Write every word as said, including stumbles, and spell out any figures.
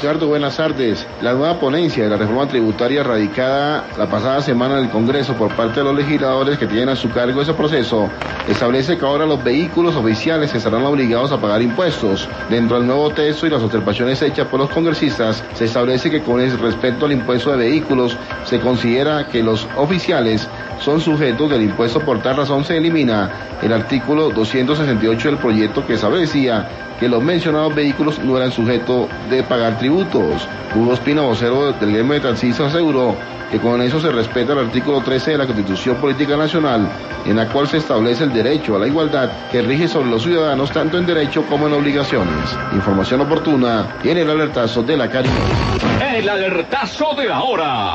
Ricardo, buenas tardes. La nueva ponencia de la reforma tributaria radicada la pasada semana en el Congreso por parte de los legisladores que tienen a su cargo ese proceso establece que ahora los vehículos oficiales estarán obligados a pagar impuestos. Dentro del nuevo texto y las observaciones hechas por los congresistas, se establece que con respecto al impuesto de vehículos se considera que los oficiales son sujetos del impuesto. Por tal razón se elimina el artículo doscientos sesenta y ocho del proyecto que establecía que los mencionados vehículos no eran sujetos de pagar tributos. Hugo Espina, vocero del gremio de taxistas, aseguró que con eso se respeta el artículo trece de la Constitución Política Nacional, en la cual se establece el derecho a la igualdad que rige sobre los ciudadanos tanto en derecho como en obligaciones. Información oportuna y en el alertazo de la Caribe. El alertazo de la hora.